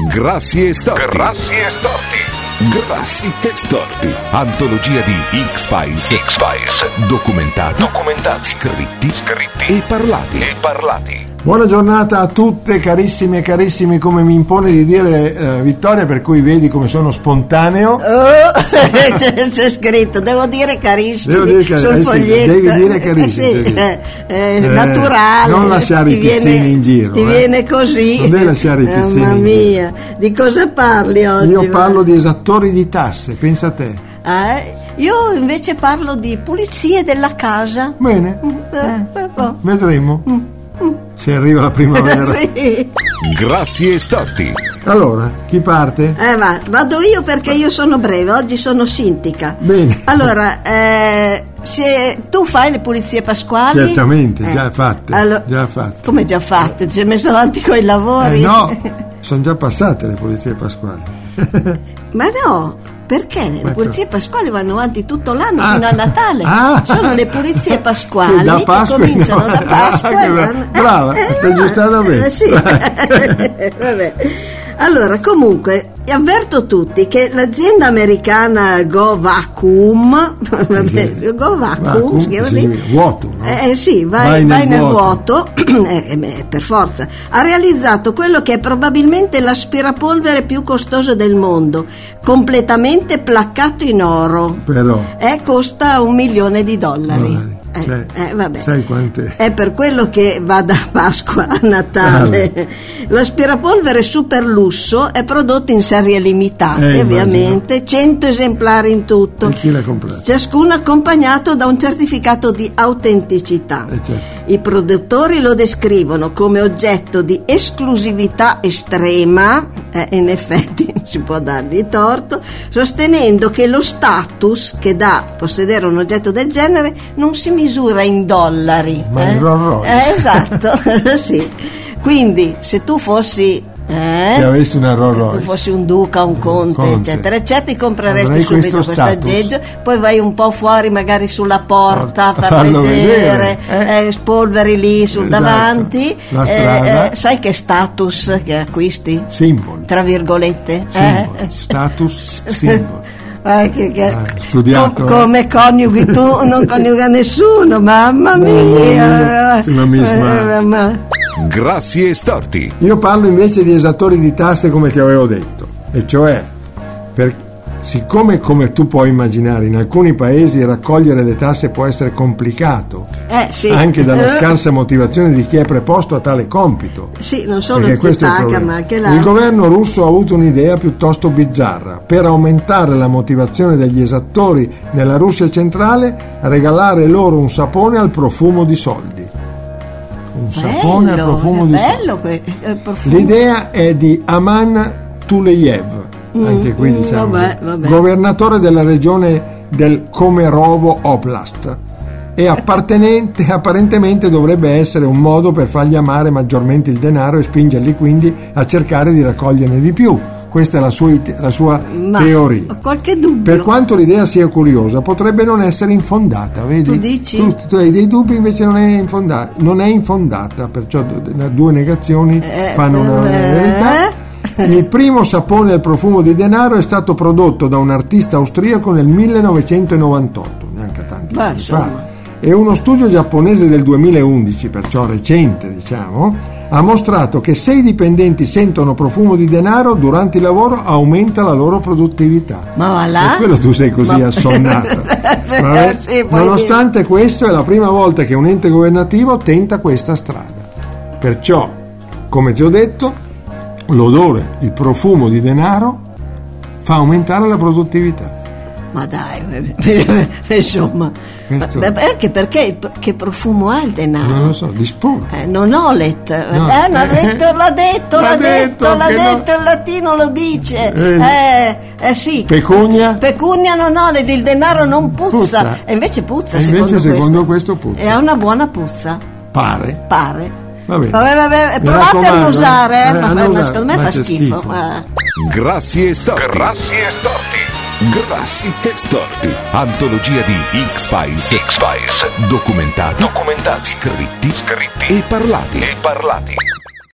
Grassi e Storti. Grassi e Storti. Grassi e Storti. Antologia di X-Files. Documentati. Scritti. E parlati. Buona giornata a tutte, carissime e carissimi, come mi impone di dire Vittoria, per cui vedi come sono spontaneo. C'è scritto, devo dire carissimi sul foglietto. Devi dire carissimi. Naturale. Non lasciare i pizzini in giro. Ti viene così. Non devi lasciare i pizzini Mamma in mia, giro. di cosa parli oggi? Io parlo di esattori di tasse, pensa a te. Io invece parlo di pulizie della casa. Bene, vedremo se arriva la primavera. Sì. Grassi e Storti. Allora, chi parte? Vado io perché io sono breve, oggi sono sintica. Bene. Allora, se tu fai le pulizie pasquali? Certamente, già fatte. Come già fatte? Ti sei messo avanti con i lavori? No, sono già passate le pulizie pasquali. Ma no, perché le pulizie pasquali vanno avanti tutto l'anno fino a Natale. Sono le pulizie pasquali che cominciano da Pasqua. Brava, ti è aggiustata bene. Sì. Vabbè. Allora, comunque, avverto tutti che l'azienda americana Go Vacuum, si chiama così? Vuoto, no? Sì, vai nel vuoto, per forza. Ha realizzato quello che è probabilmente l'aspirapolvere più costoso del mondo, completamente placcato in oro. Però costa $1 milione. Vabbè. Sai quante? È per quello che va da Pasqua a Natale. L'aspirapolvere super lusso è prodotto in serie limitate, ovviamente, 100 esemplari in tutto. E chi l'ha comprato? Ciascuno accompagnato da un certificato di autenticità. Certo. I produttori lo descrivono come oggetto di esclusività estrema, in effetti non si può dargli torto, sostenendo che lo status che dà possedere un oggetto del genere non si misura in dollari, ma in Rolls Royce. Esatto. Sì. Quindi se tu fossi se avessi una Rolls Royce, se tu fossi un duca, un conte, eccetera, ti compreresti subito questo aggeggio, poi vai un po' fuori magari sulla porta a far vedere. Spolveri lì sul davanti, la strada. Sai che status che acquisti? Simbolo, tra virgolette, status simbolo. Studiato, come coniughi tu non coniuga nessuno, mamma mia. Grassi e Storti. Io parlo invece di esattori di tasse, come ti avevo detto, e cioè siccome, come tu puoi immaginare, in alcuni paesi raccogliere le tasse può essere complicato, sì. Anche dalla scarsa motivazione di chi è preposto a tale compito. Sì, non solo chi paga, ma anche il governo russo ha avuto un'idea piuttosto bizzarra. Per aumentare la motivazione degli esattori nella Russia centrale, regalare loro un sapone al profumo di soldi. Sapone al profumo di soldi. L'idea è di Aman Tuleyev, anche qui diciamo vabbè. Governatore della regione del Komerovo Oblast, e apparentemente dovrebbe essere un modo per fargli amare maggiormente il denaro e spingerli quindi a cercare di raccoglierne di più. Questa è la sua teoria. Ho qualche dubbio. Per quanto l'idea sia curiosa, potrebbe non essere infondata, vedi? Tu dici? Tu hai dei dubbi, invece non è infondata, perciò due negazioni fanno una verità. Il primo sapone al profumo di denaro è stato prodotto da un artista austriaco nel 1998, neanche tanti anni fa, e uno studio giapponese del 2011, perciò recente diciamo, ha mostrato che se i dipendenti sentono profumo di denaro durante il lavoro aumenta la loro produttività. Ma va là? Per quello tu sei così assonnata. Nonostante questo, è la prima volta che un ente governativo tenta questa strada. Perciò, come ti ho detto, l'odore, il profumo di denaro fa aumentare la produttività. Ma dai, insomma, perché che profumo ha il denaro? Non lo so, di spugna. Non ho letto. L'ha detto, il latino lo dice. Sì. Pecunia? Pecunia non ho, il denaro non puzza. E invece puzza, secondo questo puzza. E ha una buona puzza. Pare. Vabbè, provate a usare, ma secondo me fa schifo. Grassi e Storti. Grassi e Storti. Antologia di X-Files. Documentati. Scritti e parlati.